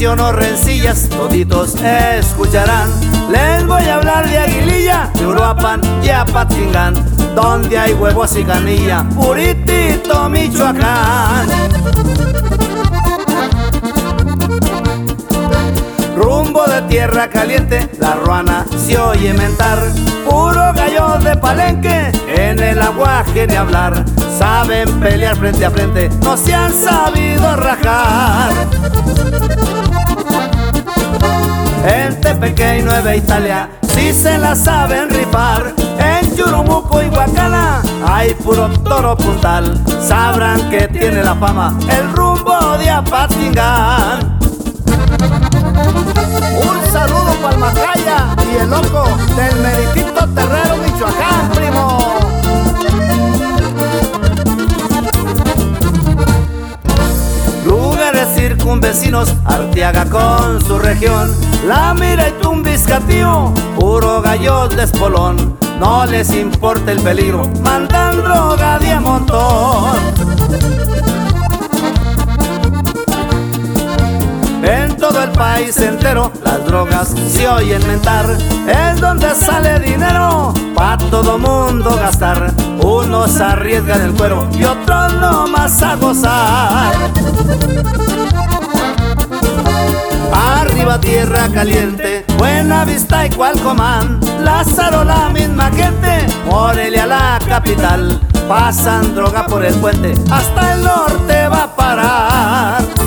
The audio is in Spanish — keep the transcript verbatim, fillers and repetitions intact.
menciono rencillas, toditos escucharán. Les voy a hablar de Aguililla, de Uruapan y Apatzingán, donde hay huevos y canilla, puritito Michoacán. Rumbo de tierra caliente, la ruana se oye mentar, puro gallo de Palenque, en el aguaje de hablar. Saben pelear frente a frente, no se han sabido rajar. En Tepeque y Nueva Italia sí se la saben rifar. En Churumuco y Huacana hay puro toro puntal. Sabrán que tiene la fama el rumbo de Apatzingán. Un saludo para el Macaya y el loco del meritito Terrero, Michoacán, primo. Lugares circunvecinos, Arteaga con su región, La Mira y Tumbiscatío, puro gallo de espolón. No les importa el peligro, mandan droga de a montón. En todo el país entero las drogas se oyen mentar. Es donde sale dinero pa' todo mundo gastar. Unos arriesgan el cuero y otros nomás a gozar. Arriba tierra caliente, Buena Vista y Cualcomán, Lázaro la misma gente, Morelia la capital. Pasan droga por el puente, hasta el norte va a parar.